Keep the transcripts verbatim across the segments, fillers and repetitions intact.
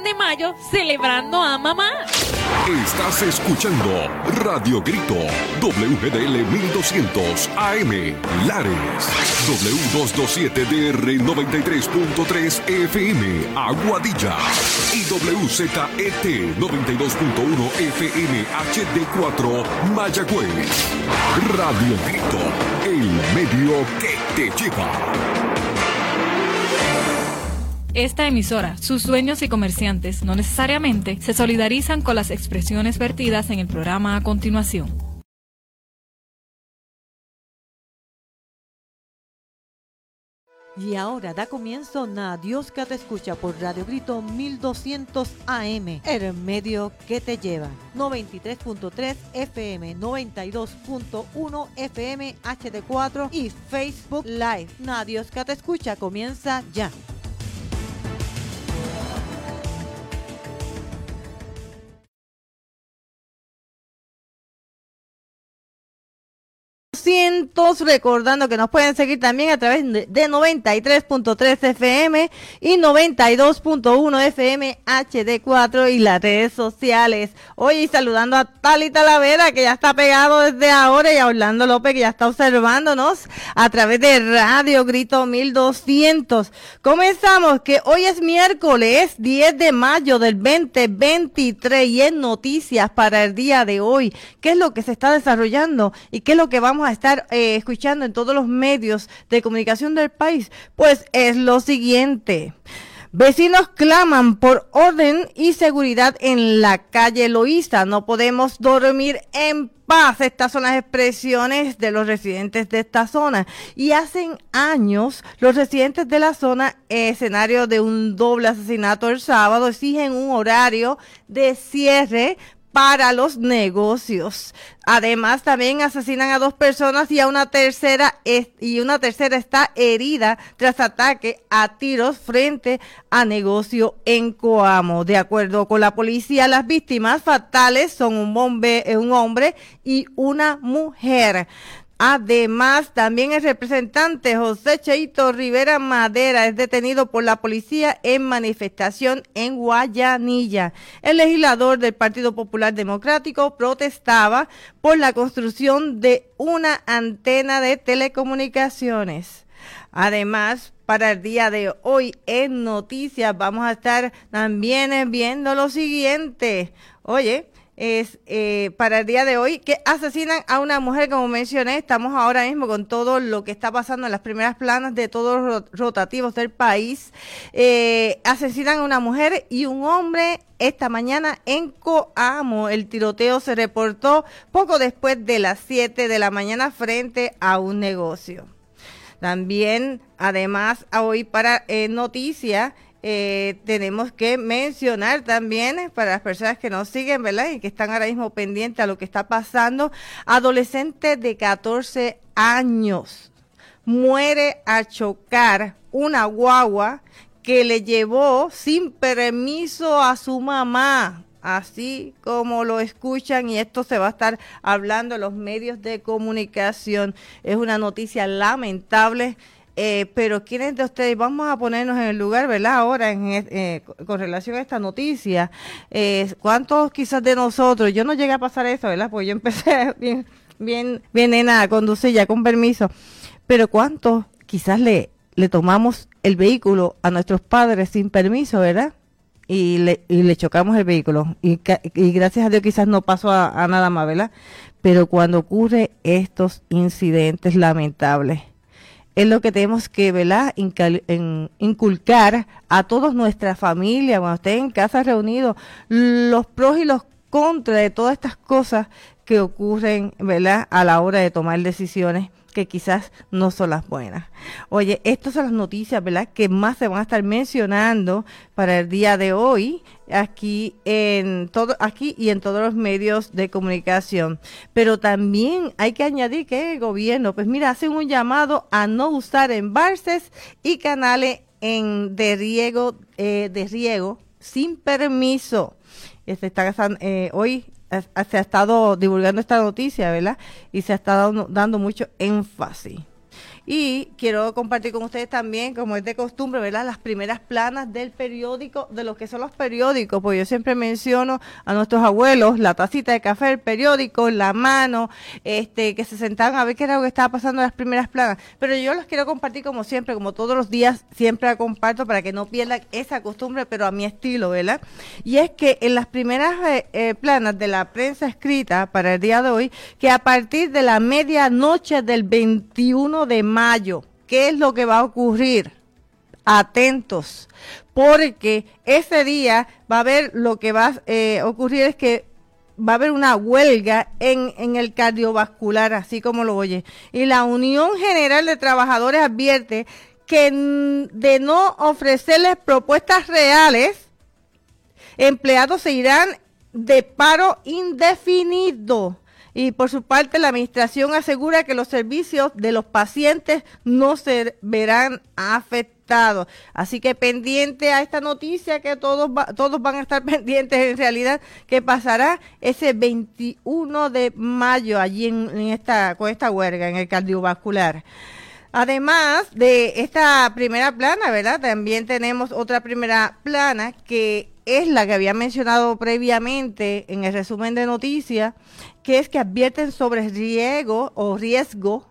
Plan de Mayo celebrando a mamá. Estás escuchando Radio Grito, W G D L mil doscientos A M, Lares, W doscientos veintisiete D R noventa y tres punto tres F M, Aguadilla, y W Z E T noventa y dos punto uno F M H D cuatro, Mayagüez. Radio Grito, el medio que te lleva. Esta emisora, sus dueños y comerciantes no necesariamente se solidarizan con las expresiones vertidas en el programa a continuación. Y ahora da comienzo Na Dios que te escucha por Radio Grito mil doscientos A M, el medio que te lleva. noventa y tres punto tres F M, noventa y dos punto uno F M H D cuatro y Facebook Live. Na Dios que te escucha comienza ya. Cientos, recordando que nos pueden seguir también a través de, de noventa y tres punto tres F M y noventa y dos punto uno F M H D cuatro y las redes sociales. Hoy saludando a Tali Talavera, que ya está pegado desde ahora, y a Orlando López, que ya está observándonos a través de Radio Grito mil doscientos. Comenzamos, que hoy es miércoles diez de mayo del veinte veintitrés y en noticias para el día de hoy, ¿qué es lo que se está desarrollando y qué es lo que vamos a estar eh, escuchando en todos los medios de comunicación del país? Pues es lo siguiente. Vecinos claman por orden y seguridad en la calle Loíza. No podemos dormir en paz. Estas son las expresiones de los residentes de esta zona. Y hace años, los residentes de la zona, escenario de un doble asesinato el sábado, exigen un horario de cierre para los negocios. Además, también asesinan a dos personas y a una tercera es, y una tercera está herida tras ataque a tiros frente a negocio en Coamo. De acuerdo con la policía, las víctimas fatales son un, bombe, un hombre y una mujer. Además, también el representante José Cheito Rivera Madera es detenido por la policía en manifestación en Guayanilla. El legislador del Partido Popular Democrático protestaba por la construcción de una antena de telecomunicaciones. Además, para el día de hoy en noticias vamos a estar también viendo lo siguiente. Oye, es eh, para el día de hoy que asesinan a una mujer, como mencioné. Estamos ahora mismo con todo lo que está pasando en las primeras planas de todos los rotativos del país. Eh, asesinan a una mujer y un hombre esta mañana en Coamo. El tiroteo se reportó poco después de las siete de la mañana frente a un negocio. También, además, hoy para eh, noticias, Eh, tenemos que mencionar también, eh, para las personas que nos siguen, ¿verdad? Y que están ahora mismo pendientes a lo que está pasando, adolescente de catorce años muere al chocar una guagua que le llevó sin permiso a su mamá. Así como lo escuchan, y esto se va a estar hablando en los medios de comunicación. Es una noticia lamentable. Eh, pero ¿quiénes de ustedes? Vamos a ponernos en el lugar, ¿verdad? Ahora, en, eh, con relación a esta noticia, eh, ¿cuántos quizás de nosotros? Yo no llegué a pasar eso, ¿verdad? Porque yo empecé bien, bien, bien nena a conducir ya con permiso. Pero ¿cuántos quizás le, le tomamos el vehículo a nuestros padres sin permiso, ¿verdad? Y le, y le chocamos el vehículo. Y, y gracias a Dios quizás no pasó a, a nada más, ¿verdad? Pero cuando ocurre estos incidentes lamentables, es lo que tenemos que, ¿verdad?, Incal- en, inculcar a toda nuestra familia, cuando estén en casa reunidos, los pros y los contras de todas estas cosas que ocurren, ¿verdad?, a la hora de tomar decisiones que quizás no son las buenas. Oye, estas son las noticias, ¿verdad?, que más se van a estar mencionando para el día de hoy, aquí en todo, aquí y en todos los medios de comunicación. Pero también hay que añadir que el gobierno, pues mira, hacen un llamado a no usar embalses y canales en de riego, eh, de riego sin permiso. Este está eh, hoy se ha estado divulgando esta noticia, ¿verdad? Y se ha estado dando, dando mucho énfasis. Y quiero compartir con ustedes también, como es de costumbre, ¿verdad? Las primeras planas del periódico, de lo que son los periódicos, porque yo siempre menciono a nuestros abuelos, la tacita de café, el periódico, la mano, este, que se sentaban a ver qué era lo que estaba pasando en las primeras planas. Pero yo los quiero compartir como siempre, como todos los días, siempre la comparto para que no pierdan esa costumbre, pero a mi estilo, ¿verdad? Y es que en las primeras eh, eh, planas de la prensa escrita para el día de hoy, que a partir de la medianoche del veintiuno de mayo, ¿qué es lo que va a ocurrir? Atentos, porque ese día va a haber, lo que va a eh, ocurrir es que va a haber una huelga en, en el cardiovascular, así como lo oye. Y la Unión General de Trabajadores advierte que de no ofrecerles propuestas reales, empleados se irán de paro indefinido. Y por su parte, la administración asegura que los servicios de los pacientes no se verán afectados. Así que pendiente a esta noticia, que todos va, todos van a estar pendientes en realidad, que pasará ese veintiuno de mayo allí en, en esta, con esta huelga en el cardiovascular. Además de esta primera plana, ¿verdad? También tenemos otra primera plana que es la que había mencionado previamente en el resumen de noticias, que es que advierten sobre riesgo o riesgo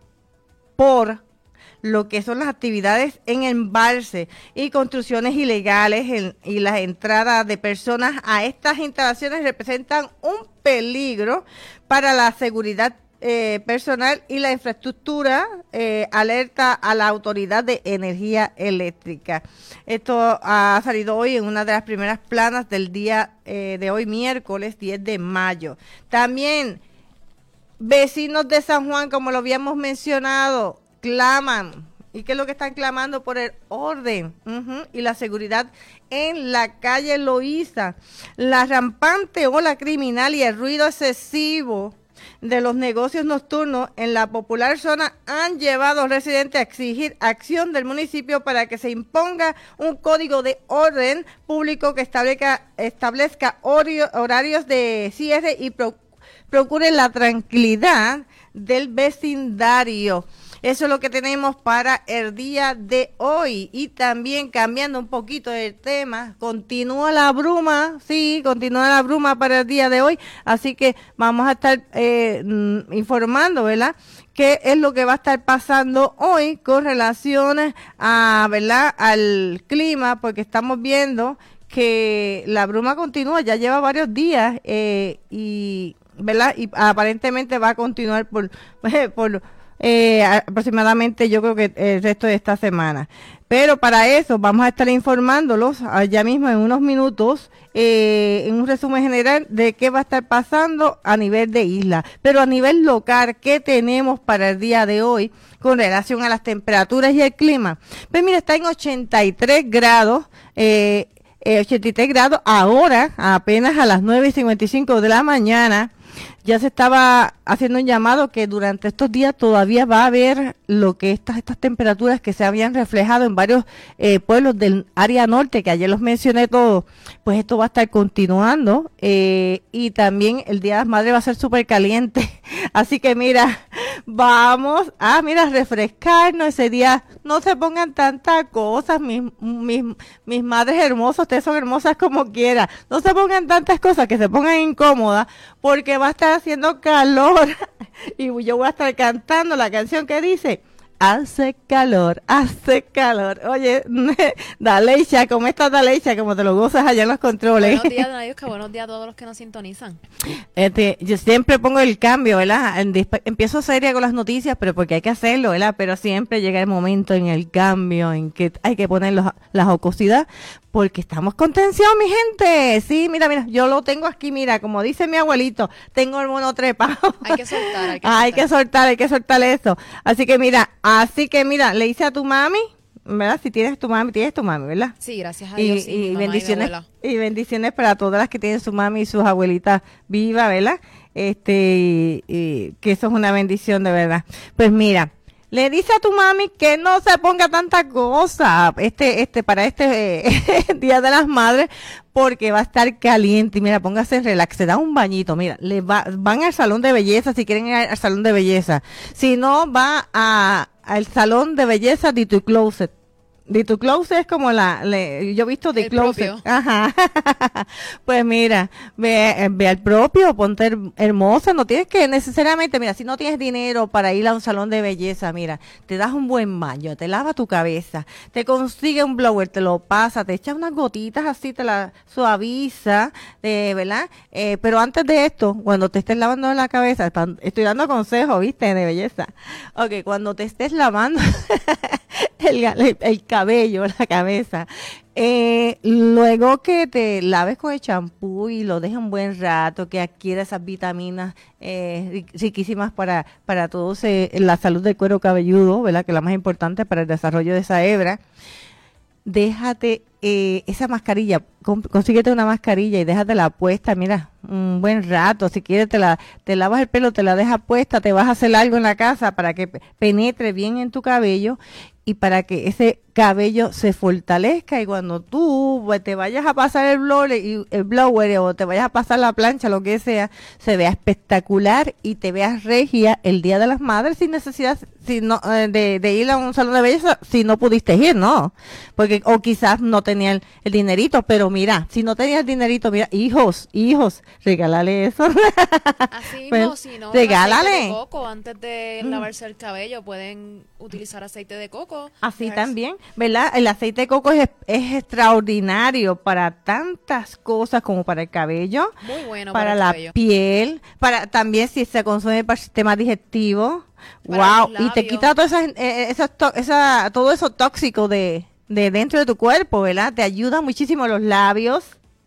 por lo que son las actividades en embalse y construcciones ilegales en, y las entradas de personas a estas instalaciones representan un peligro para la seguridad Eh, personal y la infraestructura, eh, alerta a la Autoridad de Energía Eléctrica. Esto ha salido hoy en una de las primeras planas del día eh, de hoy, miércoles diez de mayo. También vecinos de San Juan, como lo habíamos mencionado, claman. ¿Y qué es lo que están clamando? Por el orden uh-huh, y la seguridad en la calle Loíza. La rampante ola criminal y el ruido excesivo de los negocios nocturnos en la popular zona han llevado a los residentes a exigir acción del municipio para que se imponga un código de orden público que establezca, establezca horio, horarios de cierre y pro, procure la tranquilidad del vecindario. Eso es lo que tenemos para el día de hoy. Y también, cambiando un poquito el tema, continúa la bruma, sí, continúa la bruma para el día de hoy. Así que vamos a estar eh, informando, ¿verdad?, qué es lo que va a estar pasando hoy con relaciones a, ¿verdad?, al clima, porque estamos viendo que la bruma continúa, ya lleva varios días eh, y, ¿verdad?, y aparentemente va a continuar por, por Eh, aproximadamente yo creo que el resto de esta semana. Pero para eso vamos a estar informándolos ya mismo en unos minutos, eh, en un resumen general de qué va a estar pasando a nivel de isla. Pero a nivel local, ¿qué tenemos para el día de hoy con relación a las temperaturas y el clima? Pues mira, está en ochenta y tres grados, eh, eh, ochenta y tres grados ahora, apenas a las nueve y cincuenta y cinco de la mañana. Ya se estaba haciendo un llamado que durante estos días todavía va a haber lo que estas estas temperaturas que se habían reflejado en varios eh, pueblos del área norte, que ayer los mencioné todos, pues esto va a estar continuando eh, y también el Día de las Madres va a ser súper caliente. Así que mira, vamos a, mira, refrescarnos ese día. No se pongan tantas cosas, mis, mis, mis madres hermosas, ustedes son hermosas como quiera. No se pongan tantas cosas que se pongan incómodas, porque va a estar haciendo calor y yo voy a estar cantando la canción que dice hace calor, hace calor. Oye, Daleisha, ¿cómo estás, Daleisha? Como te lo gozas allá en los controles. Buenos días, Dayusca, buenos días a todos los que nos sintonizan. Este, yo siempre pongo el cambio, ¿verdad? Empiezo seria con las noticias, pero porque hay que hacerlo, ¿verdad? Pero siempre llega el momento en el cambio en que hay que poner los, la jocosidad, porque estamos con tensión, mi gente. Sí, mira, mira, yo lo tengo aquí, mira, como dice mi abuelito, tengo el mono trepado. Hay que soltar, hay que soltar. Hay que soltar, hay que soltar eso. Así que mira, así que mira, le hice a tu mami, ¿verdad? Si tienes tu mami, tienes tu mami, ¿verdad? Sí, gracias a Dios. Y, sí, y mamá bendiciones, y, y bendiciones para todas las que tienen su mami y sus abuelitas vivas, ¿verdad? Este, y, y que eso es una bendición de verdad. Pues mira, le dice a tu mami que no se ponga tanta cosa este, este, para este eh, Día de las Madres, porque va a estar caliente. Y mira, póngase en relax, se da un bañito. Mira, le va, van al salón de belleza si quieren ir al salón de belleza. Si no, va a, al salón de belleza de tu closet. De tu closet es como la, le, yo he visto de El closet. propio. Ajá. Pues mira, ve, ve al propio, ponte her- hermosa, no tienes que necesariamente, mira, si no tienes dinero para ir a un salón de belleza, mira, te das un buen baño, te lavas tu cabeza, te consigue un blower, te lo pasa, te echas unas gotitas así, te la suaviza, eh, ¿verdad? Eh, pero antes de esto, cuando te estés lavando la cabeza, están- estoy dando consejos, ¿viste? De belleza. Ok, cuando te estés lavando el, el, el cabello, la cabeza, eh, luego que te laves con el champú y lo dejes un buen rato, que adquiera esas vitaminas eh, ri- riquísimas para, para todos, eh, la salud del cuero cabelludo, ¿verdad? Que es la más importante para el desarrollo de esa hebra. Déjate eh, esa mascarilla, con- consíguete una mascarilla y déjatela puesta, mira, un buen rato, si quieres te la, te lavas el pelo, te la dejas puesta, te vas a hacer algo en la casa para que pe- penetre bien en tu cabello y para que ese cabello se fortalezca y cuando tú pues, te vayas a pasar el blower, y, el blower o te vayas a pasar la plancha, lo que sea, se vea espectacular y te veas regia el Día de las Madres sin necesidad si no, eh, de, de ir a un salón de belleza si no pudiste ir, ¿no? Porque o quizás no tenía el, el dinerito, pero mira, si no tenías el dinerito, mira, hijos, hijos, regálale eso. Así Pues, mismo, si no, regálale. aceite de coco, antes de Mm. lavarse el cabello, pueden utilizar aceite de coco. Así Dejarse- también, ¿verdad? El aceite de coco es, es extraordinario para tantas cosas como para el cabello, Muy bueno para para, el la cabello. piel, para también si se consume para el sistema digestivo. Para Wow, los y te labios. quita todo, esas, eh, esas to- esa, todo eso tóxico de, de dentro de tu cuerpo, ¿verdad? Te ayuda muchísimo los labios.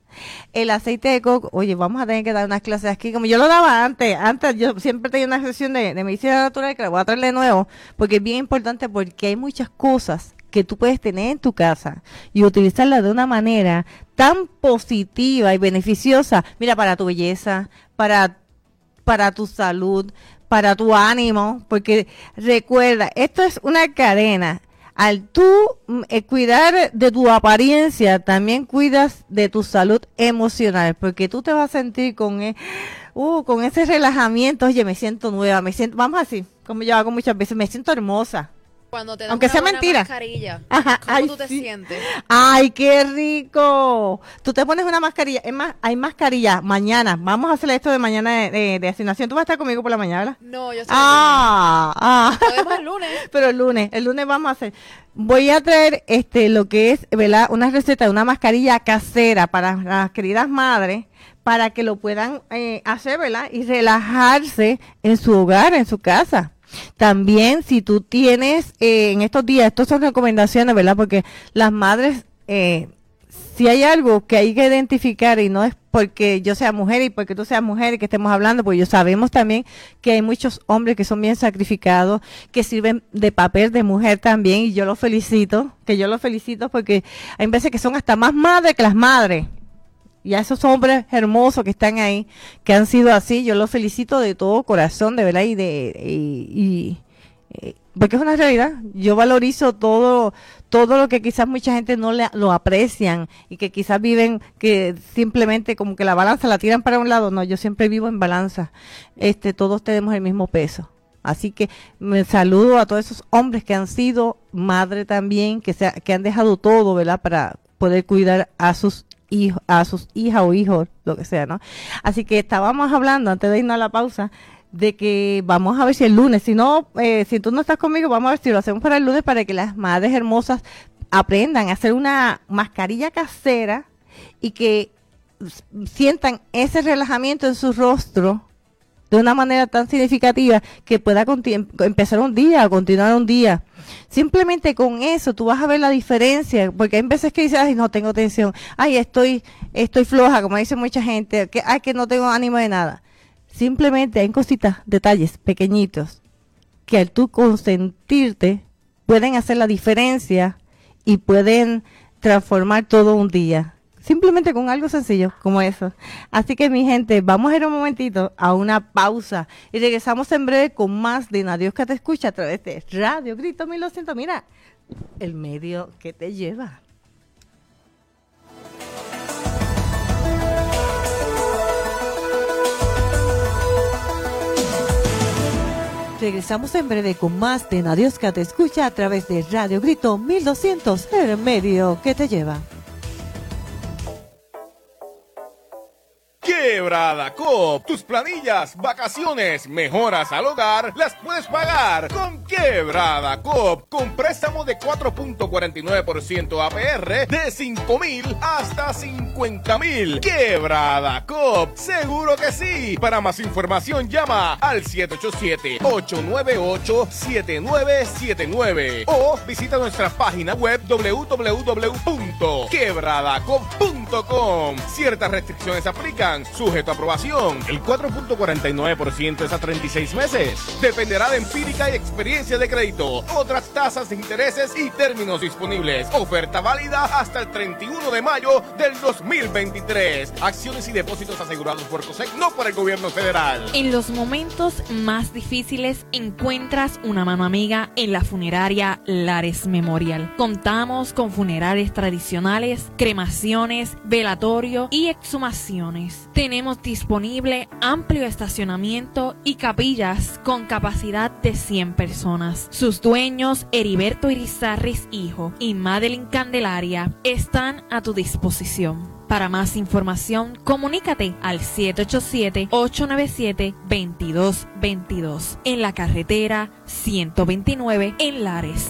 El aceite de coco, oye, vamos a tener que dar unas clases aquí, como yo lo daba antes, antes yo siempre tenía una sesión de, de medicina natural que la voy a traer de nuevo, porque es bien importante porque hay muchas cosas que tú puedes tener en tu casa y utilizarlas de una manera tan positiva y beneficiosa, mira, para tu belleza, para, para tu salud, para tu ánimo, porque recuerda, esto es una cadena. Al tú mm, eh, cuidar de tu apariencia, también cuidas de tu salud emocional, porque tú te vas a sentir con, e- uh, con ese relajamiento, oye, me siento nueva, me siento, vamos así, como yo hago muchas veces, me siento hermosa. Cuando te dan Aunque una sea buena mentira. mascarilla, Ajá, ¿cómo ay, tú te sí. sientes? ¡Ay, qué rico! Tú te pones una mascarilla, es más, hay mascarilla mañana, vamos a hacer esto de mañana de, de, de asignación, tú vas a estar conmigo por la mañana, ¿verdad? No, yo estoy Ah, ah. Podemos el lunes. Pero el lunes, el lunes vamos a hacer. Voy a traer este lo que es, ¿verdad? Una receta de una mascarilla casera para las queridas madres, para que lo puedan eh, hacer, ¿verdad? Y relajarse en su hogar, en su casa. También, si tú tienes eh, en estos días, estas son recomendaciones, ¿verdad? Porque las madres, eh, si hay algo que hay que identificar y no es porque yo sea mujer y porque tú seas mujer y que estemos hablando, porque yo sabemos también que hay muchos hombres que son bien sacrificados, que sirven de papel de mujer también y yo los felicito, que yo los felicito porque hay veces que son hasta más madres que las madres. Y a esos hombres hermosos que están ahí, que han sido así, yo los felicito de todo corazón, de verdad, y de y, y, eh, porque es una realidad. Yo valorizo todo todo lo que quizás mucha gente no le, lo aprecian y que quizás viven que simplemente como que la balanza la tiran para un lado. No, yo siempre vivo en balanza. Este, todos tenemos el mismo peso. Así que me saludo a todos esos hombres que han sido madre también, que se, que han dejado todo, ¿verdad? Para poder cuidar a sus hijos, a sus hijas o hijos, lo que sea, ¿no? Así que estábamos hablando antes de irnos a la pausa de que vamos a ver si el lunes, si no, eh, si tú no estás conmigo, vamos a ver si lo hacemos para el lunes para que las madres hermosas aprendan a hacer una mascarilla casera y que s- sientan ese relajamiento en su rostro de una manera tan significativa que pueda conti- empezar un día o continuar un día. Simplemente con eso tú vas a ver la diferencia, porque hay veces que dices, ay, no tengo tensión, ay, estoy estoy floja, como dice mucha gente, que ay, que no tengo ánimo de nada. Simplemente hay cositas, detalles pequeñitos que al tú consentirte pueden hacer la diferencia y pueden transformar todo un día. Simplemente con algo sencillo como eso. Así que mi gente, vamos a ir un momentito a una pausa y regresamos en breve con más de Nadios que te escucha a través de Radio Grito mil doscientos. Mira, el medio que te lleva. Regresamos en breve con más de Nadie que te escucha a través de Radio Grito mil doscientos, el medio que te lleva. Quebrada Coop, tus planillas, vacaciones, mejoras al hogar, las puedes pagar con Quebrada Coop, con préstamo de cuatro punto cuarenta y nueve por ciento A P R de cinco mil hasta cincuenta mil. Quebrada Coop, seguro que sí. Para más información llama al siete ocho siete, ocho nueve ocho, siete nueve siete nueve o visita nuestra página web doble u doble u doble u punto quebrada coop punto com. Ciertas restricciones aplican. Sujeto a aprobación. El cuatro punto cuarenta y nueve por ciento es a treinta y seis meses. Dependerá de empírica y experiencia de crédito. Otras tasas de intereses y términos disponibles. Oferta válida hasta el treinta y uno de mayo del dos mil veintitrés. Acciones y depósitos asegurados por COSEC, no por el gobierno federal. En los momentos más difíciles encuentras una mano amiga en la funeraria Lares Memorial. Contamos con funerales tradicionales, cremaciones, velatorio y exhumaciones. Tenemos disponible amplio estacionamiento y capillas con capacidad de cien personas. Sus dueños, Heriberto Irizarris hijo y Madeline Candelaria, están a tu disposición. Para más información, comunícate al siete ocho siete, ocho nueve siete, dos dos dos dos en la carretera ciento veintinueve en Lares.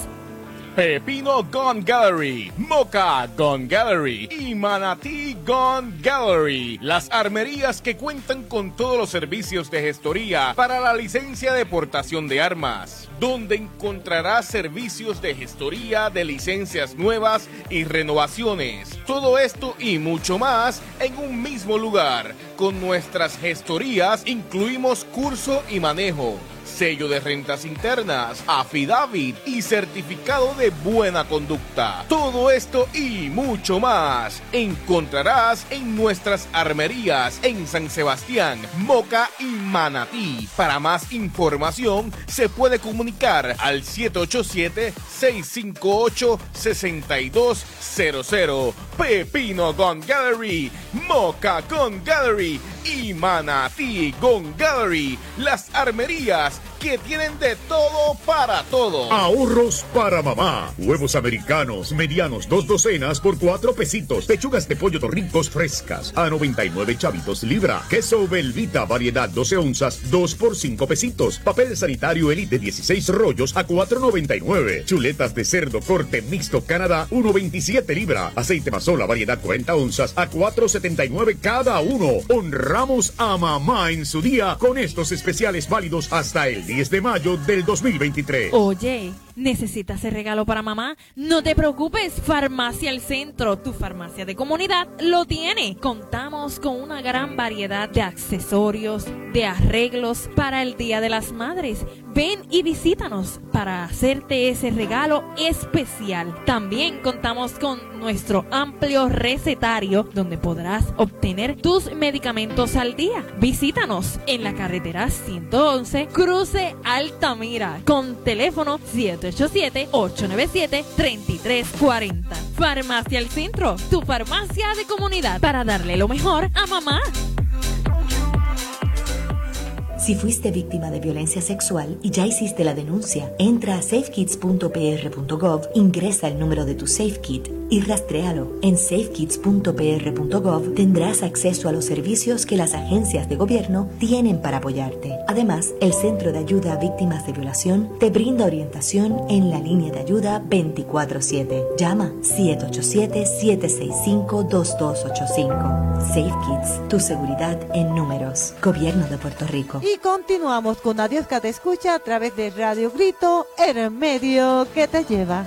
Pepino Gun Gallery, Moca Gun Gallery y Manatí Gun Gallery. Las armerías que cuentan con todos los servicios de gestoría para la licencia de portación de armas, donde encontrarás servicios de gestoría de licencias nuevas y renovaciones. Todo esto y mucho más en un mismo lugar. Con nuestras gestorías incluimos curso y manejo, sello de rentas internas, affidavit y certificado de buena conducta. Todo esto y mucho más encontrarás en nuestras armerías en San Sebastián, Moca y Manatí. Para más información se puede comunicar al siete ocho siete, seis cinco ocho, seis dos cero cero. Pepino Gun Gallery, Moca Gun Gallery y Manatí Gun Gallery. Las armerías que tienen de todo para todo. Ahorros para mamá. Huevos americanos medianos, dos docenas por cuatro pesitos. Pechugas de pollo torricos frescas a noventa y nueve chavitos libra. Queso Velvita variedad doce onzas, dos por cinco pesitos. Papel sanitario Elite dieciséis rollos a cuatro noventa y nueve. Chuletas de cerdo corte mixto Canadá uno veintisiete libra. Aceite Mazola variedad cuarenta onzas a cuatro setenta y nueve cada uno. Honramos a mamá en su día con estos especiales válidos hasta el diez de mayo del dos mil veintitrés. Oye, ¿necesitas el regalo para mamá? No te preocupes, Farmacia El Centro, tu farmacia de comunidad, lo tiene. Contamos con una gran variedad de accesorios, de arreglos para el Día de las Madres. Ven y visítanos para hacerte ese regalo especial. También contamos con nuestro amplio recetario donde podrás obtener tus medicamentos al día. Visítanos en la carretera ciento once, cruce Altamira, con teléfono siete ocho siete, ocho nueve siete, tres tres cuatro cero. Farmacia El Centro, tu farmacia de comunidad, para darle lo mejor a mamá. Si fuiste víctima de violencia sexual y ya hiciste la denuncia, entra a safe kids punto p r punto gov, ingresa el número de tu SafeKit y rastréalo. En safe kids punto p r punto gov tendrás acceso a los servicios que las agencias de gobierno tienen para apoyarte. Además, el Centro de Ayuda a Víctimas de Violación te brinda orientación en la línea de ayuda veinticuatro siete. Llama siete ocho siete, siete seis cinco, dos dos ocho cinco. SafeKids, tu seguridad en números. Gobierno de Puerto Rico. Y continuamos con Adiós que te escucha a través de Radio Grito, el medio que te lleva.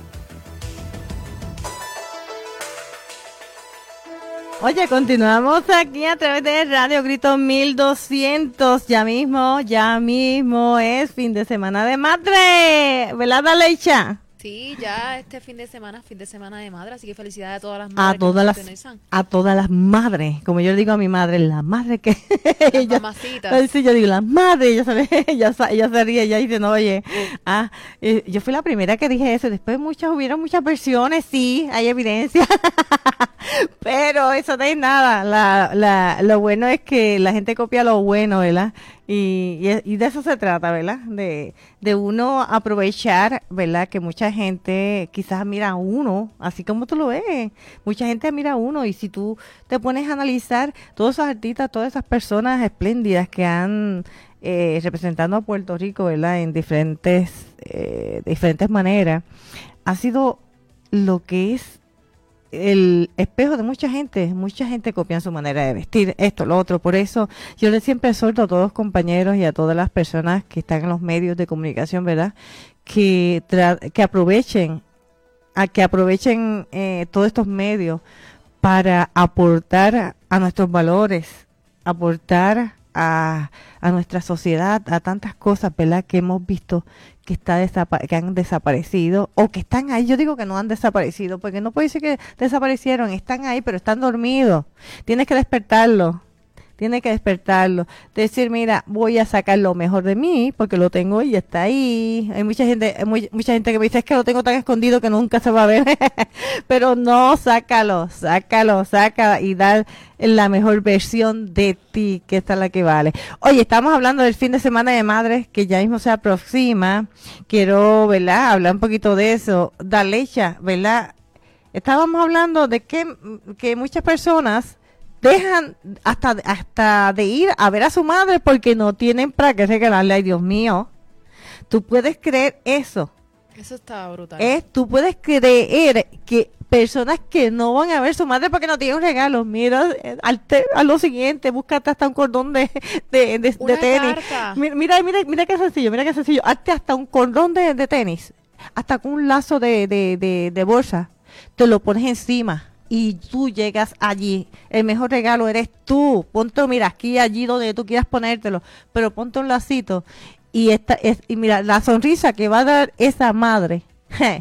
Oye, continuamos aquí a través de Radio Grito mil doscientos. Ya mismo, ya mismo es fin de semana de madre, ¿verdad, Leicha? Sí, ya este fin de semana, fin de semana de madre, así que felicidades a todas las madres. A todas las, a todas las madres, como yo le digo a mi madre, la madre que... Las ella, mamacitas. Sí, yo digo, la madre, ella se, ella, ella se ríe, ella dice, no, oye, ah, eh, yo fui la primera que dije eso, después muchas, hubieron muchas versiones, sí, hay evidencia, pero eso no es nada, la, la, lo bueno es que la gente copia lo bueno, ¿verdad? Y, y, y de eso se trata, ¿verdad? De, de uno aprovechar, ¿verdad? Que mucha gente quizás mira a uno, así como tú lo ves. Mucha gente mira a uno y si tú te pones a analizar todos esos artistas, todas esas personas espléndidas que han eh, representado a Puerto Rico, ¿verdad? En diferentes, eh, diferentes maneras, ha sido lo que es el espejo de mucha gente. Mucha gente copia su manera de vestir, esto, lo otro. Por eso yo le siempre exhorto a todos los compañeros y a todas las personas que están en los medios de comunicación, ¿verdad? Que, tra- que aprovechen, a que aprovechen eh, todos estos medios para aportar a nuestros valores, aportar a, a nuestra sociedad, a tantas cosas, ¿verdad? Que hemos visto que está desapa- que han desaparecido o que están ahí. Yo digo que no han desaparecido porque no puede decir que desaparecieron, están ahí pero están dormidos. Tienes que despertarlo, tienes que despertarlo, decir, mira, voy a sacar lo mejor de mí porque lo tengo y está ahí. Hay mucha gente, hay muy, mucha gente que me dice, es que lo tengo tan escondido que nunca se va a ver. Pero no, sácalo, sácalo, sácalo y dar la mejor versión de ti, que esta es la que vale. Oye, estamos hablando del fin de semana de madres que ya mismo se aproxima. Quiero, ¿verdad?, hablar un poquito de eso. Dalecha, ¿verdad? Estábamos hablando de que, que muchas personas dejan hasta, hasta de ir a ver a su madre porque no tienen para qué regalarle. Ay, Dios mío, tú puedes creer eso. Eso está brutal. Es, tú puedes creer que personas que no van a ver a su madre porque no tienen un regalo, mira, al te, a lo siguiente, búscate hasta un cordón de, de, de, Una de tenis. carta. Mira, mira, mira, mira qué sencillo, mira qué sencillo. Hazte hasta un cordón de, de tenis, hasta con un lazo de, de, de, de bolsa, te lo pones encima. Y tú llegas allí, el mejor regalo eres tú. Ponte, mira, aquí, allí donde tú quieras ponértelo, pero ponte un lacito. Y esta es, y mira, la sonrisa que va a dar esa madre, je,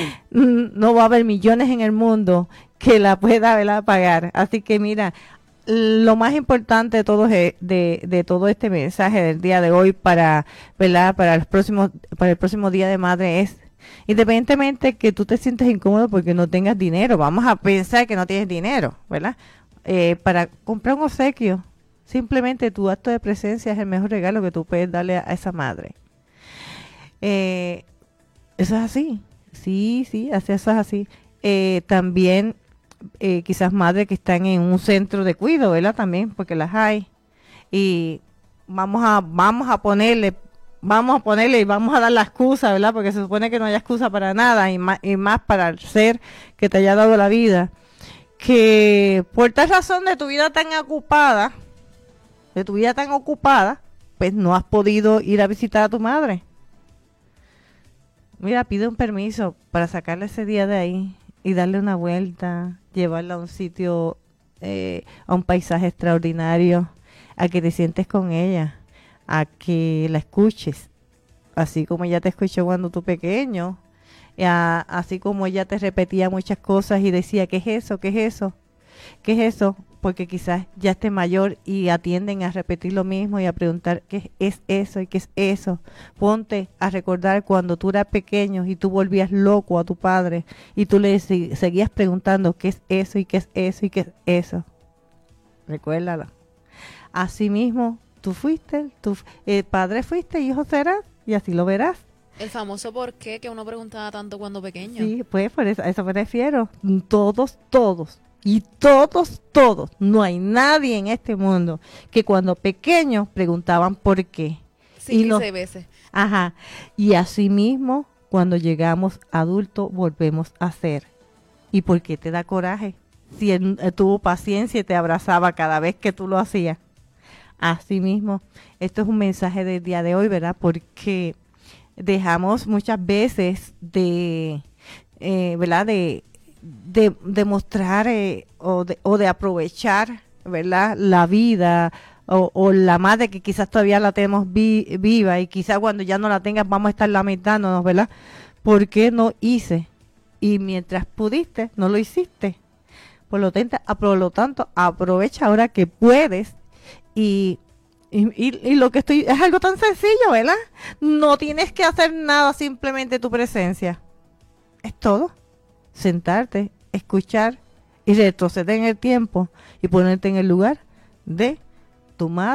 no va a haber millones en el mundo que la pueda, ¿verdad?, pagar. Así que mira, lo más importante de todo es, de, de todo este mensaje del día de hoy para, ¿verdad?, para los próximos, para el próximo día de madre es, independientemente que tú te sientes incómodo porque no tengas dinero, vamos a pensar que no tienes dinero, ¿verdad? Eh, para comprar un obsequio, simplemente tu acto de presencia es el mejor regalo que tú puedes darle a, a esa madre. Eh, eso es así, sí, sí, así, eso es así. Eh, también eh, quizás madres que están en un centro de cuidado, ¿verdad? También, porque las hay. Y vamos a, vamos a ponerle Vamos a ponerle y vamos a dar la excusa, ¿verdad? Porque se supone que no hay excusa para nada y más, y más para el ser que te haya dado la vida. Que por tal razón de tu vida tan ocupada, de tu vida tan ocupada, pues no has podido ir a visitar a tu madre. Mira, pide un permiso para sacarle ese día de ahí y darle una vuelta, llevarla a un sitio, eh, a un paisaje extraordinario, a que te sientes con ella, a que la escuches, así como ella te escuchó cuando tú pequeño, a, así como ella te repetía muchas cosas y decía, ¿qué es eso? ¿Qué es eso? ¿Qué es eso? Porque quizás ya esté mayor y atienden a repetir lo mismo y a preguntar, ¿qué es eso? ¿Y qué es eso? Ponte a recordar cuando tú eras pequeño y tú volvías loco a tu padre y tú le seguías preguntando, ¿qué es eso? ¿Y qué es eso? ¿Y qué es eso? Recuérdala. Así mismo, tú fuiste, tu eh, padre fuiste, hijo serás, y así lo verás. El famoso por qué que uno preguntaba tanto cuando pequeño. Sí, pues por eso, a eso me refiero. Todos, todos, y todos, todos. No hay nadie en este mundo que cuando pequeños preguntaban por qué. Sí, y no, quince veces. Ajá. Y así mismo, cuando llegamos adultos, volvemos a ser. ¿Y por qué te da coraje? Si él, él tuvo paciencia y te abrazaba cada vez que tú lo hacías. Así mismo, esto es un mensaje del día de hoy, ¿verdad? Porque dejamos muchas veces de, eh, ¿verdad? De, de, de mostrar eh, o, de, o de aprovechar, ¿verdad? La vida o, o la madre que quizás todavía la tenemos vi, viva y quizás cuando ya no la tengas vamos a estar lamentándonos, ¿verdad? ¿Por qué no hice? Y mientras pudiste, no lo hiciste. Por lo tanto, por lo tanto aprovecha ahora que puedes. Y, y, y lo que estoy, es algo tan sencillo, ¿verdad? No tienes que hacer nada, simplemente tu presencia. Es todo. Sentarte, escuchar y retroceder en el tiempo y ponerte en el lugar de tu madre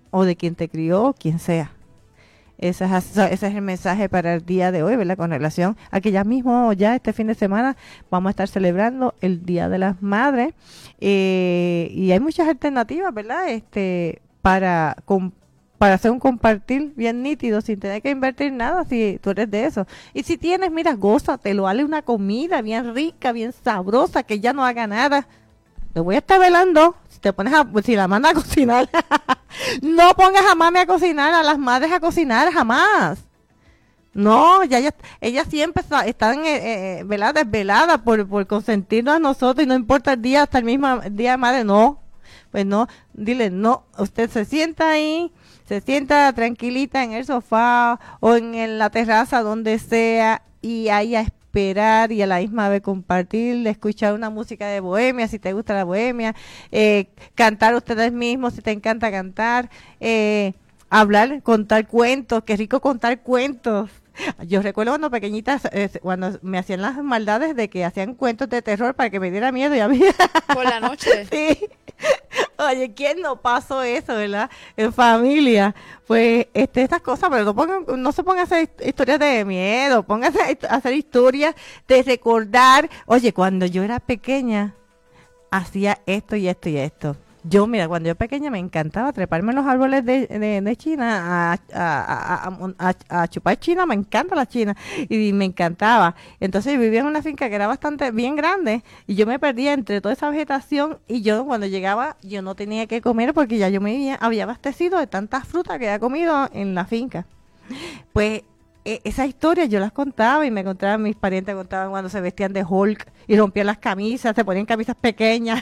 o de quien te crió, quien sea. Ese es, ese es el mensaje para el día de hoy, ¿verdad? Con relación a que ya mismo, ya este fin de semana, vamos a estar celebrando el Día de las Madres. Eh, y hay muchas alternativas, ¿verdad? Este, para, com, para hacer un compartir bien nítido, sin tener que invertir nada, si tú eres de eso. Y si tienes, mira, gózatelo, dale una comida bien rica, bien sabrosa, que ya no haga nada. Te voy a estar velando. Si te pones a, si la mandas a cocinar, no pongas a mami a cocinar, a las madres a cocinar, jamás. No, ya, ya ellas siempre está, están eh, eh, veladas, desveladas por, por consentirnos a nosotros, y no importa el día, hasta el mismo día de madre, no. Pues no, dile, no, usted se sienta ahí, se sienta tranquilita en el sofá o en, en la terraza, donde sea, y ahí a esperar y a la misma vez compartir, escuchar una música de bohemia, si te gusta la bohemia, eh, cantar ustedes mismos, si te encanta cantar, eh, hablar, contar cuentos, qué rico contar cuentos. Yo recuerdo cuando pequeñitas, eh, cuando me hacían las maldades de que hacían cuentos de terror para que me diera miedo, y a mí... Por la noche. Sí. Oye, ¿quién no pasó eso, verdad? En familia. Pues este, estas cosas, pero no, pongan, no se pongan a hacer historias de miedo, pónganse a hacer historias de recordar. Oye, cuando yo era pequeña, hacía esto y esto y esto. Yo, mira, cuando yo pequeña me encantaba treparme en los árboles de, de, de China, a, a, a, a, a chupar China, me encanta la China, y me encantaba. Entonces yo vivía en una finca que era bastante bien grande, y yo me perdía entre toda esa vegetación, y yo cuando llegaba, yo no tenía que comer porque ya yo me había, había abastecido de tantas frutas que había comido en la finca. Pues esas historias yo las contaba, y me contaban, mis parientes contaban cuando se vestían de Hulk y rompían las camisas, se ponían camisas pequeñas.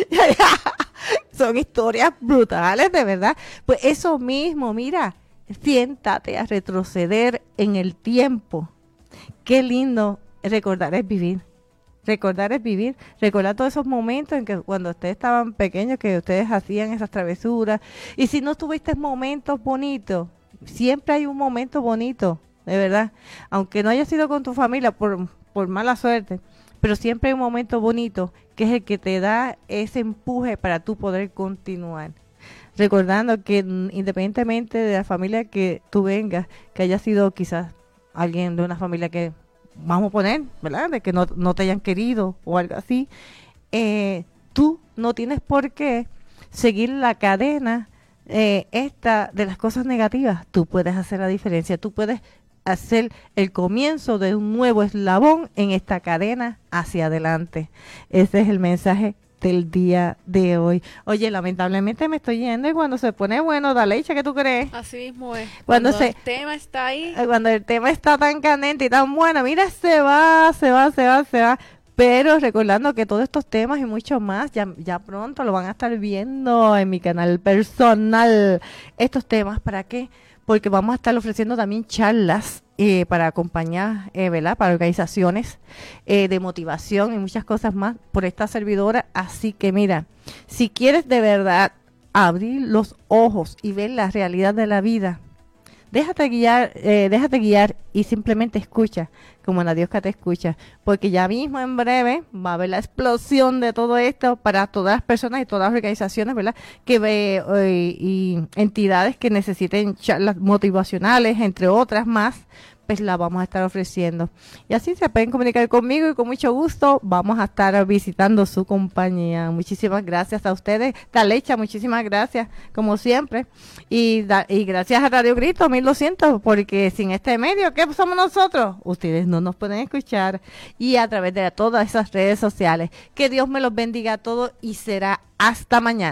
Son historias brutales, de verdad. Pues eso mismo, mira, siéntate a retroceder en el tiempo. Qué lindo recordar es vivir. Recordar es vivir. Recordar todos esos momentos en que cuando ustedes estaban pequeños, que ustedes hacían esas travesuras. Y si no tuviste momentos bonitos, siempre hay un momento bonito, de verdad. Aunque no haya sido con tu familia por, por mala suerte, pero siempre hay un momento bonito que es el que te da ese empuje para tú poder continuar. Recordando que independientemente de la familia que tú vengas, que haya sido quizás alguien de una familia que, vamos a poner, ¿verdad?, de que no, no te hayan querido o algo así, eh, tú no tienes por qué seguir la cadena eh, esta de las cosas negativas. Tú puedes hacer la diferencia, tú puedes hacer el comienzo de un nuevo eslabón en esta cadena hacia adelante. Ese es el mensaje del día de hoy. Oye, lamentablemente me estoy yendo, y cuando se pone bueno, Daleicha, ¿qué tú crees? Así mismo es. Cuando, Cuando se, el tema está ahí. Cuando el tema está tan candente y tan bueno, mira, se va, se va, se va, se va. Pero recordando que todos estos temas y mucho más, ya, ya pronto lo van a estar viendo en mi canal personal. Estos temas, ¿para qué? Porque vamos a estar ofreciendo también charlas eh, para acompañar, eh, ¿verdad?, para organizaciones eh, de motivación y muchas cosas más por esta servidora. Así que mira, si quieres de verdad abrir los ojos y ver la realidad de la vida, déjate guiar, eh, déjate guiar y simplemente escucha, como la Diosca te escucha, porque ya mismo en breve va a haber la explosión de todo esto para todas las personas y todas las organizaciones, ¿verdad?, que ve eh, y entidades que necesiten charlas motivacionales, entre otras más, pues la vamos a estar ofreciendo. Y así se pueden comunicar conmigo, y con mucho gusto vamos a estar visitando su compañía. Muchísimas gracias a ustedes. Daleicha, muchísimas gracias, como siempre. Y, da, y gracias a Radio Grito mil doscientos, porque sin este medio, ¿qué somos nosotros? Ustedes no nos pueden escuchar. Y a través de todas esas redes sociales. Que Dios me los bendiga a todos, y será hasta mañana.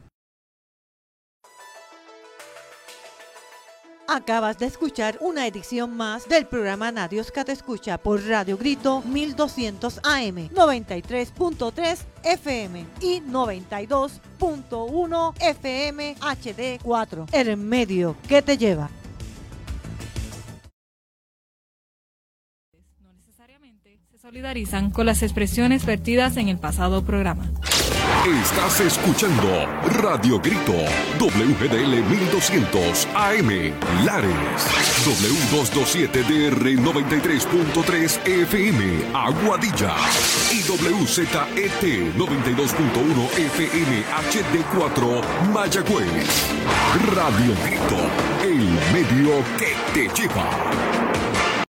Acabas de escuchar una edición más del programa Nadiosca Te Escucha por Radio Grito mil doscientos A M, noventa y tres punto tres F M y noventa y dos punto uno F M H D cuatro. El medio que te lleva. No necesariamente se solidarizan con las expresiones vertidas en el pasado programa. Estás escuchando Radio Grito, W G D L mil doscientos A M, Lares, W doscientos veintisiete D R noventa y tres punto tres F M, Aguadilla, y W Z E T noventa y dos punto uno F M H D cuatro, Mayagüez. Radio Grito, el medio que te lleva.